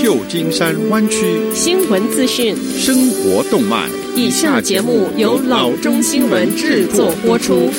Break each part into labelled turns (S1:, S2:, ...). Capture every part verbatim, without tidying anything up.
S1: 旧金山湾区
S2: 新闻资讯、
S1: 生活动脉。
S2: 以下节目由老中新闻制作播出。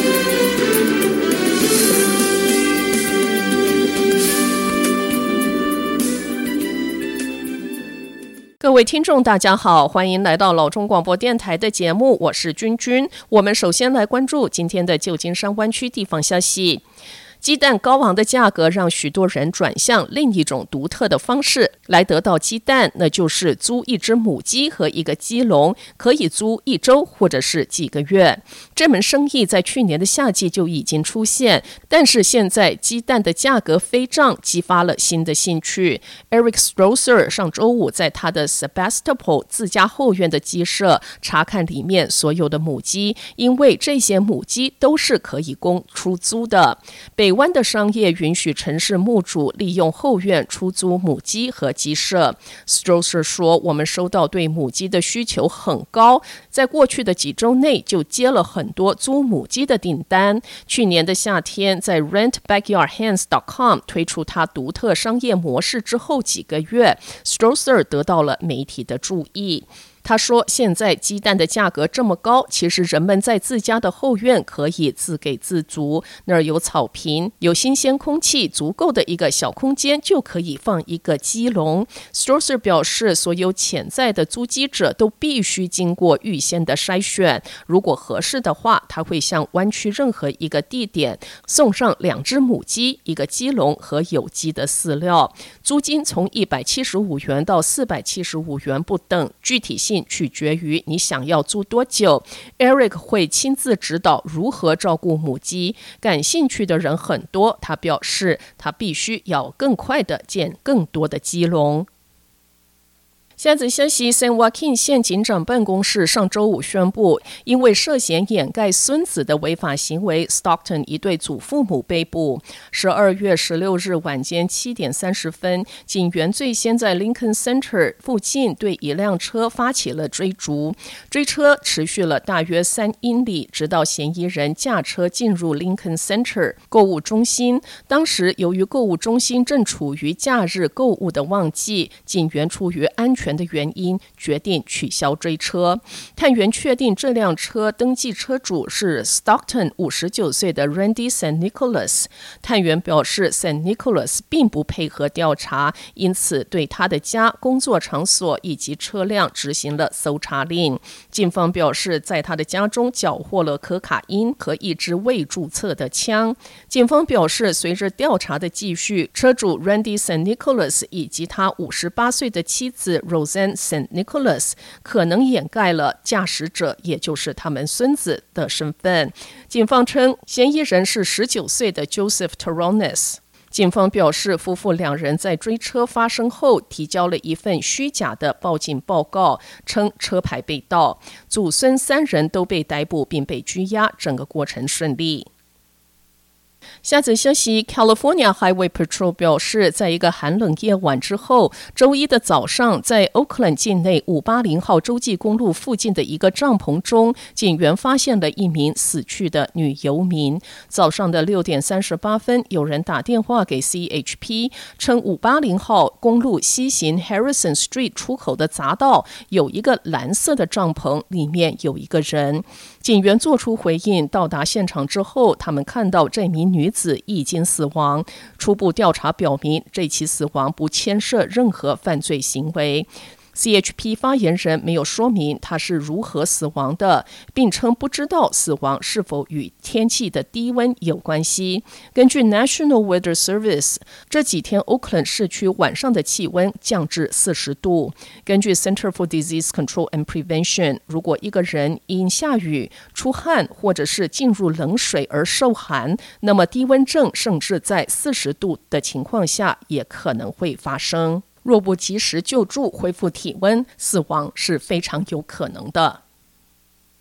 S2: 各位听众大家好，欢迎来到老中广播电台的节目，我是君君。我们首先来关注今天的旧金山湾区地方消息。鸡蛋高昂的价格让许多人转向另一种独特的方式来得到鸡蛋，那就是租一只母鸡和一个鸡笼，可以租一周或者是几个月。这门生意在去年的夏季就已经出现，但是现在鸡蛋的价格飞涨，激发了新的兴趣。Eric Strosser 上周五在他的 Sebastopol 自家后院的鸡舍查看里面所有的母鸡，因为这些母鸡都是可以供出租的。北湾的商业允许城市牧主利用后院出租母鸡和鸡舍。 Strosser 说，我们收到对母鸡的需求很高，在过去的几周内就接了很多租母鸡的订单。去年的夏天，在 rent backyard hens dot com 推出他独特商业模式之后几个月， Strosser 得到了媒体的注意。他说，现在鸡蛋的价格这么高，其实人们在自家的后院可以自给自足，那儿有草坪，有新鲜空气，足够的一个小空间就可以放一个鸡笼。 Strosser 表示，所有潜在的租鸡者都必须经过预先的筛选，如果合适的话，他会向湾区任何一个地点送上两只母鸡、一个鸡笼和有机的饲料。租金从一百七十五元到四百七十五元不等，具体性取决于你想要租多久。 Eric 会亲自指导如何照顾母鸡，感兴趣的人很多。他表示，他必须要更快地建更多的鸡笼。下则消息， San Joaquin 县警长办公室上周五宣布，因为涉嫌掩盖孙子的违法行为， Stockton 一对祖父母被捕。十二月十六日晚间七点三十分，警员最先在 Lincoln Center 附近对一辆车发起了追逐，追车持续了大约三英里，直到嫌疑人驾车进入 Lincoln Center 购物中心。当时由于购物中心正处于假日购物的旺季，警员出于安全的原因决定取消追车。探员确定这辆车登记车主是 Stockton 五十九岁的 Randy San Nicolas。 探员表示 San Nicolas 并不配合调查，因此对他的家、工作场所以及车辆执行了搜查令。警方表示，在他的家中缴获了可卡因和一支未注册的枪。警方表示，随着调查的继续，车主 Randy San Nicolas 以及他五十八岁的妻子Roseanne San Nicolas 可能掩盖了驾驶者，也就是他们孙子的身份。警方称，嫌疑人是十九岁的 Joseph Terrones。 警方表示，夫妇两人在追车发生后提交了一份虚假的报警报告，称车牌被盗。祖孙三人都被逮捕并被拘押，整个过程顺利。下则消息， California Highway Patrol 表示，在一个寒冷夜晚之后，周一的早上，在 Oakland 境内五八零号洲际公路附近的一个帐篷中，警员发现了一名死去的女游民。早上的六点三十八分，有人打电话给 C H P， 称五八零号公路西行 Harrison Street 出口的匝道有一个蓝色的帐篷，里面有一个人。警员做出回应，到达现场之后，他们看到这名女子已经死亡。初步调查表明，这起死亡不牵涉任何犯罪行为。C H P 发言人没有说明他是如何死亡的，并称不知道死亡是否与天气的低温有关系。根据 National Weather Service， 这几天 Oakland 市区晚上的气温降至四十度。根据 Center for Disease Control and Prevention， 如果一个人因下雨、出汗或者是进入冷水而受寒，那么低温症甚至在四十度的情况下也可能会发生。若不及时救助、恢复体温，死亡是非常有可能的。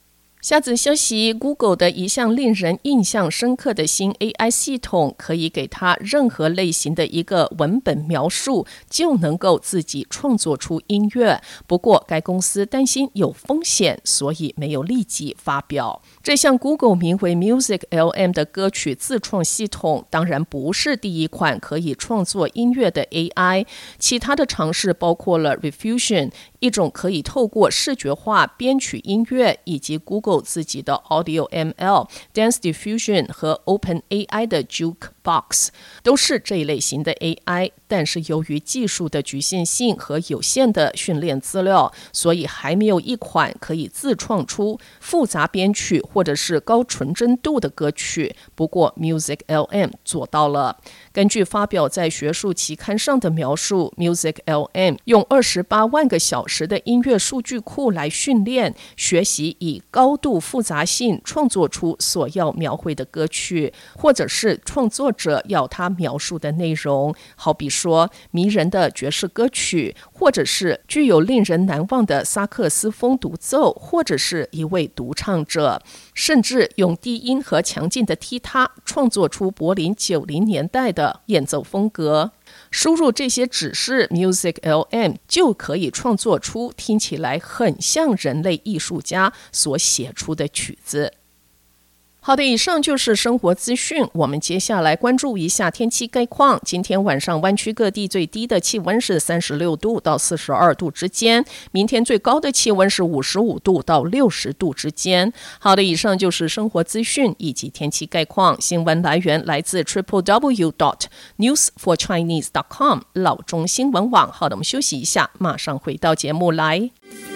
S2: 下则消息 Google 的一项令人印象深刻的新 A I 系统，可以给它任何类型的一个文本描述，就能够自己创作出音乐。不过该公司担心有风险，所以没有立即发表。这项 Google 名为 Music L M 的歌曲自创系统当然不是第一款可以创作音乐的 A I， 其他的尝试包括了 Refusion， 一种可以透过视觉化编曲音乐，以及 Google自己的 Audio M L、Dance Diffusion 和 OpenAI 的 Jukebox， 都是这一类型的 A I， 但是由于技术的局限性和有限的训练资料，所以还没有一款可以自创出复杂编曲或者是高纯真度的歌曲。不过 Music L M 做到了。根据发表在学术期刊上的描述， Music L M 用二十八万个小时的音乐数据库来训练学习，以高度复杂性创作出所要描绘的歌曲，或者是创作者要他描述的内容，好比说迷人的爵士歌曲，或者是具有令人难忘的萨克斯风独奏，或者是一位独唱者，甚至用低音和强劲的踢踏创作出柏林九零年代的演奏风格。输入这些指示， Music L M 就可以创作出听起来很像人类艺术家所写出的曲子。好的，以上就是生活资讯。我们接下来关注一下天气概况。今天晚上湾区各地最低的气温是三十六度到四十二度之间，明天最高的气温是五十五度到六十度之间。好的，以上就是生活资讯以及天气概况。新闻来源来自 triple w dot news for chinese dot com 老中新闻网。好的，我们休息一下，马上回到节目来。